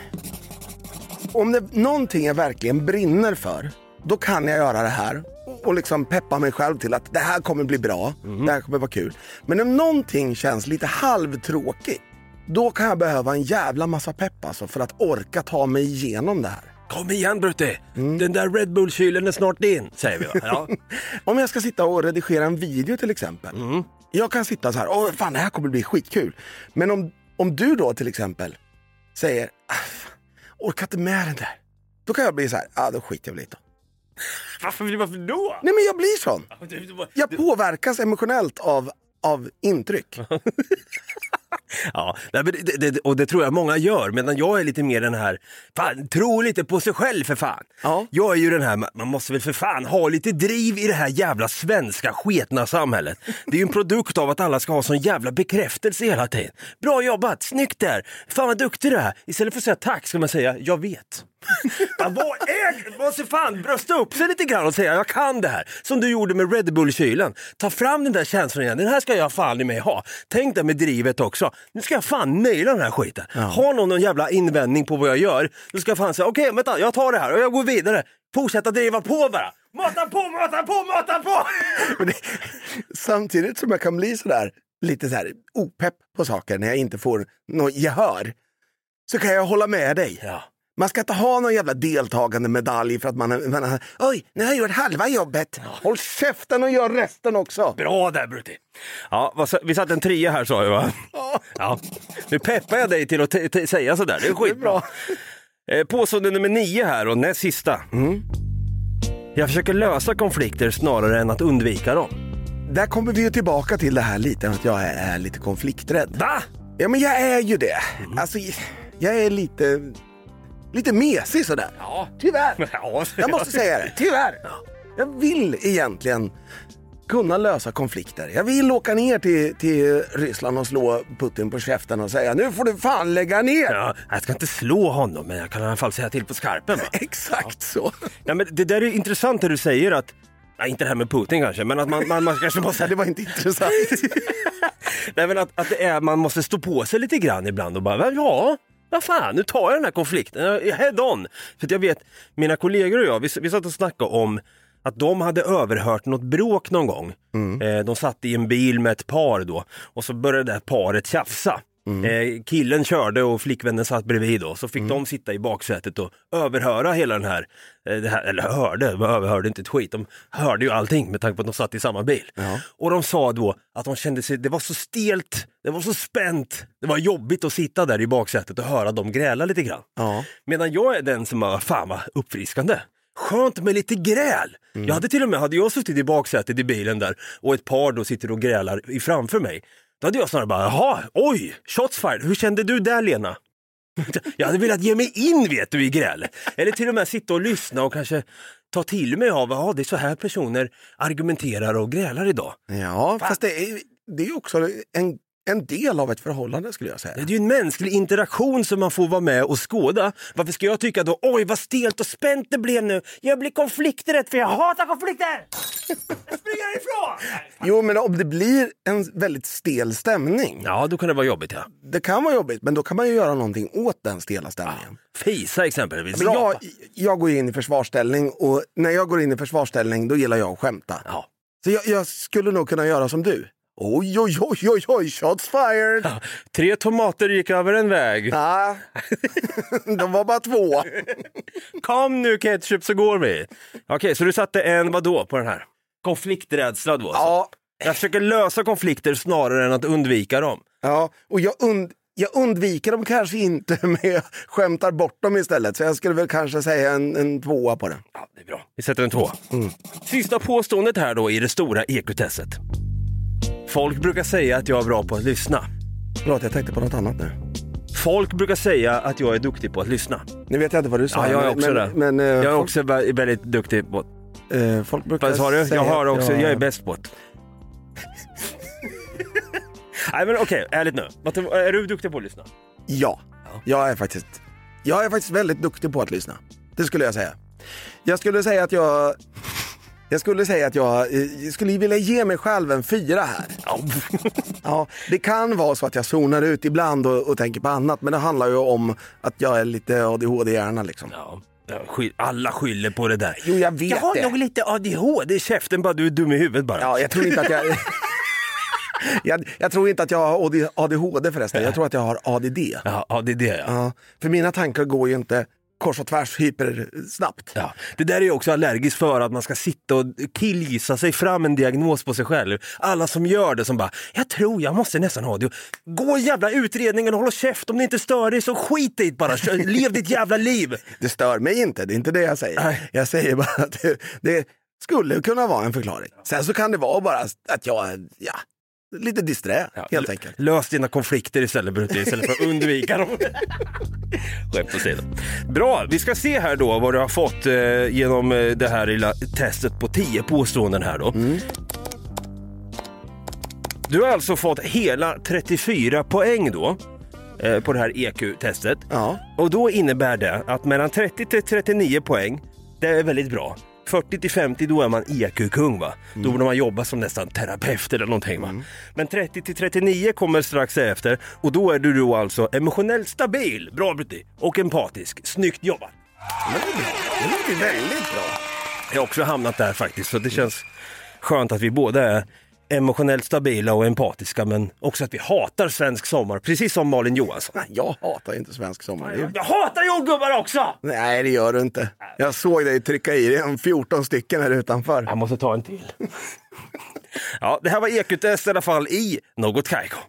Om det är någonting jag verkligen brinner för, då kan jag göra det här. Och liksom peppa mig själv till att det här kommer bli bra. Mm. Det här kommer vara kul. Men om någonting känns lite halvtråkigt, då kan jag behöva en jävla massa pepp alltså, för att orka ta mig igenom det här. Kom igen, Brutti. Mm. Den där Red Bull-kylen är snart in, säger vi. Ja. Om jag ska sitta och redigera en video till exempel. Mm. Jag kan sitta så här, åh fan det här kommer bli skitkul. Men om, om du då till exempel säger, orkar inte med den där. Då kan jag bli så här, ja då skiter jag lite. Varför, varför då? Nej men jag blir sån. Jag påverkas emotionellt av, av intryck. Ja, det, det, och det tror jag många gör, medan jag är lite mer den här, fan, tro lite på sig själv för fan. Ja. Jag är ju den här, man måste väl för fan ha lite driv i det här jävla svenska sketna samhället. Det är ju en produkt av att alla ska ha sån jävla bekräftelse hela tiden. Bra jobbat, snyggt där, fan vad duktig du är. Istället för att säga tack ska man säga, jag vet. Man måste fan brösta upp sig lite grann och säga, jag kan det här. Som du gjorde med Red Bull-kylen. Ta fram den där känslan igen, den här ska jag fan i mig ha. Tänk dig med drivet också. Nu ska jag fan naila den här skiten. Ja. Har någon någon jävla invändning på vad jag gör, då ska jag fan säga, okej, okay, vänta, jag tar det här och jag går vidare. Fortsätta driva på bara. Mata på, mata på, mata på! det, samtidigt som jag kan bli sådär lite så här opepp på saker när jag inte får något gehör, så kan jag hålla med dig. Ja. Man ska inte ha någon jävla deltagande medalj för att man, man oj, nu har jag gjort halva jobbet. Håll käften och gör resten också. Bra där, Brutti. Ja, vad, vi satt en trea här, sa jag, va? Ja. Nu peppar jag dig till att t- t- säga sådär. Det är skitbra. Eh, påstående nummer nio här och näst sista. Mm. Jag försöker lösa konflikter snarare än att undvika dem. Där kommer vi ju tillbaka till det här lite, att jag är lite konflikträdd. Va? Ja, men jag är ju det. Mm. Alltså, jag är lite... Lite mesig sådär. Ja. Tyvärr. Ja. Jag måste säga det. Tyvärr. Jag vill egentligen kunna lösa konflikter. Jag vill åka ner till, till Ryssland och slå Putin på käften och säga nu får du fan lägga ner. Ja, jag ska inte slå honom, men jag kan i alla fall säga till på skarpen. Va? Exakt så. Ja, men det där är intressant när du säger att, nej, inte det här med Putin kanske, men att man, man, man kanske måste... Det var inte intressant. Nej, men att, att det är, man måste stå på sig lite grann ibland och bara, ja... Vad fan, nu tar jag den här konflikten, head on. För att jag vet, mina kollegor och jag, vi, vi satt och snackade om att de hade överhört något bråk någon gång. Mm. Eh, de satt i en bil med ett par då, och så började det här paret tjafsa. Mm. Eh, killen körde och flickvännen satt bredvid då, så fick mm. de sitta i baksätet och överhöra hela den här, eh, det här eller hörde, de överhörde inte ett skit, de hörde ju allting med tanke på att de satt i samma bil. Ja. Och de sa då att de kände sig, det var så stelt, det var så spänt, det var jobbigt att sitta där i baksätet och höra dem gräla lite grann. Ja. Medan jag är den som var, fan vad uppfriskande. Skönt med lite gräl. Mm. Jag hade till och med, hade jag suttit i baksätet i bilen där och ett par då sitter och grälar i framför mig, då hade jag snarare bara, jaha, oj, shots fired. Hur kände du där, Lena? Jag hade velat ge mig in, vet du, i gräl. Eller till och med sitta och lyssna och kanske ta till mig av, ja, det är så här personer argumenterar och grälar idag. Ja, fast det är, det är också en, en del av ett förhållande, skulle jag säga. Det är ju en mänsklig interaktion som man får vara med och skåda. Varför ska jag tycka då, oj vad stelt och spänt det blev nu. Jag blir konflikträdd för jag hatar konflikter. Jag springer ifrån. Jo, men om det blir en väldigt stel stämning. Ja, då kan det vara jobbigt, ja. Det kan vara jobbigt, men då kan man ju göra någonting åt den stela stämningen. Ja, fisa exempelvis. Men jag, jag går in i försvarsställning, och när jag går in i försvarsställning då gillar jag att skämta. Ja. Så jag, jag skulle nog kunna göra som du. Oj, oj, oj, oj, oj, shots fired. Ja, tre tomater gick över en väg. Ja, de var bara två. Kom nu ketchup så går vi. Okej, så du satte en vadå på den här? Konflikträdsla då? Ja. Jag försöker lösa konflikter snarare än att undvika dem. Ja, och jag, und- jag undviker dem kanske inte, men jag skämtar bort dem istället. Så jag skulle väl kanske säga en, en tvåa på den. Ja, det är bra. Vi sätter en tvåa. Mm. Sista påståendet här då i det stora E Q-testet. Folk brukar säga att jag är bra på att lyssna. Förlåt, jag tänkte på något annat nu. Folk brukar säga att jag är duktig på att lyssna. Nu vet jag inte vad du sa. Ja, jag är också men, men, men, Jag är folk... också väldigt duktig på att... Uh, folk brukar sa du? säga Jag har också, jag... jag är bäst på att... Nej, men okej, okay, ärligt nu. Är du duktig på att lyssna? Ja, ja. Jag är faktiskt Jag är faktiskt väldigt duktig på att lyssna. Det skulle jag säga. Jag skulle säga att jag Jag skulle säga att jag, jag skulle vilja ge mig själv en fyra här. Ja, det kan vara så att jag zonar ut ibland och, och tänker på annat, men det handlar ju om att jag är lite A D H D-hjärna liksom. Ja. Alla skyller på det där. Jo, jag vet jag har det. nog lite A D H D i käften, bara du är dum i huvudet bara. Ja, jag tror inte att jag... jag, jag tror inte att jag har A D H D förresten. Jag tror att jag har A D D. Ja, A D D, ja. Ja, för mina tankar går ju inte kors och tvärs hypersnabbt. Ja, det där är ju också allergiskt för, att man ska sitta och killgissa sig fram en diagnos på sig själv. Alla som gör det som bara, jag tror jag måste nästan ha det. Gå jävla utredningen och håll käft, om det inte stör dig så skit dit bara. Lev ditt jävla liv. Det stör mig inte, det är inte det jag säger. Nej. Jag säger bara att det, det skulle kunna vara en förklaring. Sen så kan det vara bara att jag är, ja, lite disträ, ja, helt enkelt. Lös dina konflikter istället, Brutti, istället för att undvika dem. Skämt åsido. Bra, vi ska se här då vad du har fått eh, genom eh, det här lilla testet på tio påståenden här då. Mm. Du har alltså fått hela trettiofyra poäng då eh, på det här E Q-testet. Ja. Och då innebär det att mellan trettio till trettionio poäng, det är väldigt bra. fyrtio till femtio, då är man E Q-kung, va? Mm. Då borde man jobba som nästan terapeut eller någonting, va? Mm. Men trettio till trettionio kommer strax efter, och då är du då alltså emotionellt stabil, bra Brutti, och empatisk. Snyggt jobbat. Det låter bra. Det låter väldigt bra. Jag har också hamnat där faktiskt, så det känns skönt att vi båda är emotionellt stabila och empatiska, men också att vi hatar svensk sommar, precis som Malin Johansson. Nej, jag hatar inte svensk sommar. Jag, jag hatar jordgubbar också! Nej, det gör du inte. Jag såg dig trycka i dig en fjorton stycken här utanför. Jag måste ta en till. Ja, det här var Ekutest i alla fall i Något Kaiko.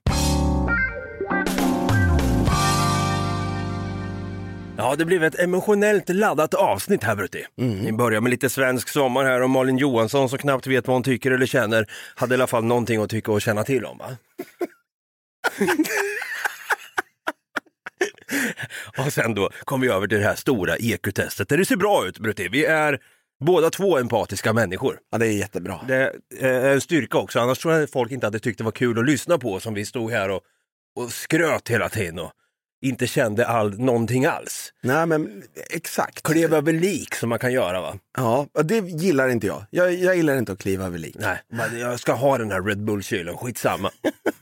Ja, det blev ett emotionellt laddat avsnitt här, Brutti. Mm. Vi börjar med lite svensk sommar här, och Malin Johansson, som knappt vet vad hon tycker eller känner, hade i alla fall någonting att tycka och känna till om, va? Och sen då kom vi över till det här stora Ekutestet, där det ser bra ut, Brutti. Vi är båda två empatiska människor. Ja, det är jättebra. Det är en styrka också, annars tror jag att folk inte hade tyckt det var kul att lyssna på, som vi stod här och, och skröt hela tiden och inte kände all, någonting alls. Nej, men exakt. Kliva över lik som man kan göra, va? Ja, och det gillar inte jag. Jag, jag gillar inte att kliva över lik. Nej, men jag ska ha den här Red Bull-kylen, skitsamma.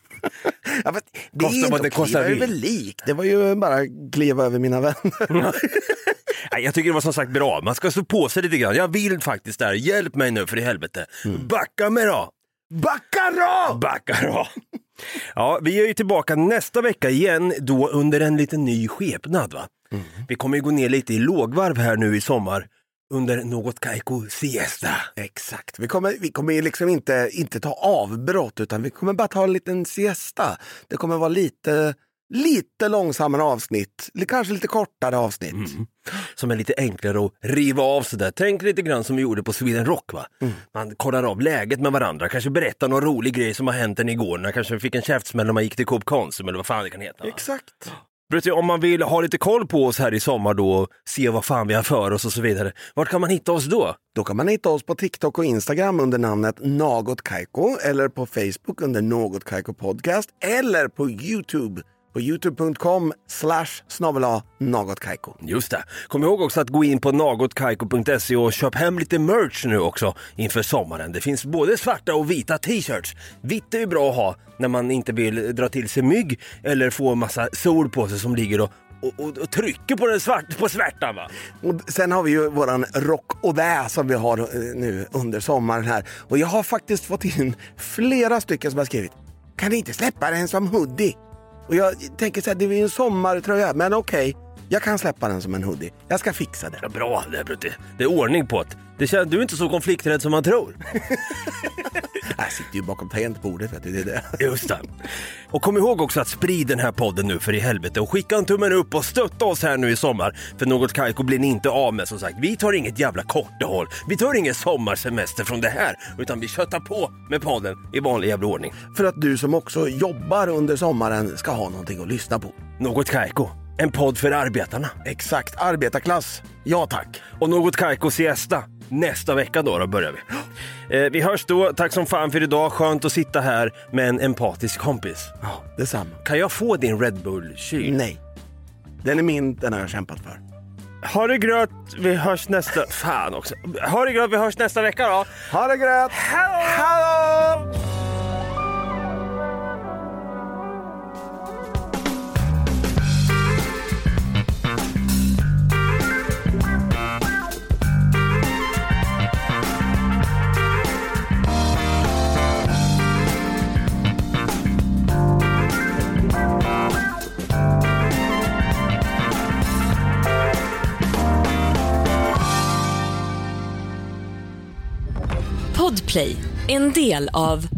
Ja, men det kostar är inte vad det att kostar kliva över lik. Det var ju bara kliva över mina vänner. Nej, jag tycker det var som sagt bra. Man ska stå på sig lite grann. Jag vill faktiskt där. Hjälp mig nu för i helvete. Mm. Backa mig då! Backa då! Backa då! Ja, vi är ju tillbaka nästa vecka igen, då under en lite ny skepnad, va? Mm. Vi kommer ju gå ner lite i lågvarv här nu i sommar under Något Kaiko siesta. Exakt. Vi kommer, vi kommer liksom inte, inte ta avbrott, utan vi kommer bara ta en liten siesta. Det kommer vara lite, lite långsammare avsnitt, kanske lite kortare avsnitt. Mm. Som är lite enklare att riva av sig där. Tänk lite grann som vi gjorde på Sweden Rock, va? Mm. Man kollar av läget med varandra, kanske berättar någon rolig grej som har hänt en igår, när kanske fick en käftsmäll när man gick till Coop Konsum eller vad fan det kan heta. Va? Exakt. Brutti, om man vill ha lite koll på oss här i sommar då och se vad fan vi har för oss och så vidare, vart kan man hitta oss då? Då kan man hitta oss på TikTok och Instagram under namnet Något Kaiko, eller på Facebook under Något Kaiko Podcast, eller på YouTube på youtube punkt com slash snabel-a Något Kaiko. Just det. Kom ihåg också att gå in på något kaiko punkt se och köp hem lite merch nu också inför sommaren. Det finns både svarta och vita t-shirts. Vitt är ju bra att ha när man inte vill dra till sig mygg eller få en massa sol på sig som ligger och Och, och, och trycker på den svart, på svärtan, va? Och sen har vi ju våran rock och det som vi har nu under sommaren här. Och jag har faktiskt fått in flera stycken som har skrivit: kan ni inte släppa den som hoodie? Och jag tänker så här, det är ju en sommartröja, men okej, okay, jag kan släppa den som en hoodie. Jag ska fixa det. Ja, bra, det är, Brutti. Det är ordning på det. Det känns, du är inte så konflikträdd som man tror. Jag sitter ju bakom tangentbordet, vet du, det är det. Just det. Och kom ihåg också att sprida den här podden nu för i helvete och skicka en tummen upp och stötta oss här nu i sommar. För Något Kaiko blir ni inte av med, som sagt. Vi tar inget jävla kortehåll. Vi tar ingen sommarsemester från det här, utan vi köttar på med podden i vanlig jävla ordning. För att du som också jobbar under sommaren ska ha någonting att lyssna på. Något Kaiko. En podd för arbetarna. Exakt, arbetarklass. Ja tack. Och Något Kaiko siesta. Nästa vecka då, då börjar vi. Eh, vi hörs då. Tack som fan för idag. Skönt att sitta här med en empatisk kompis. Ja, detsamma. Kan jag få din Red Bull-kyl? Nej. Den är min, den har jag kämpat för. Ha det gröt. Vi hörs nästa... Fan också. Ha det gröt. Vi hörs nästa vecka då. Ha det gröt. Hallå! Hallå! Podplay, en del av